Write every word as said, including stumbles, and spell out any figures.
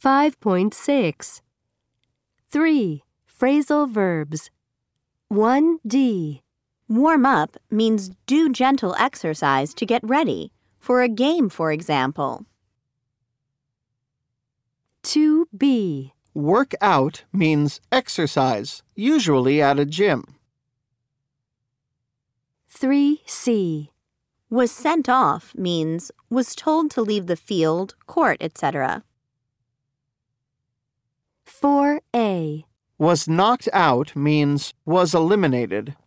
five point six. three. Phrasal verbs. one D. Warm up means do gentle exercise to get ready, for a game, for example. two B. Work out means exercise, usually at a gym. three C. Was sent off means was told to leave the field, court, et cetera. four A. Was knocked out means was eliminated.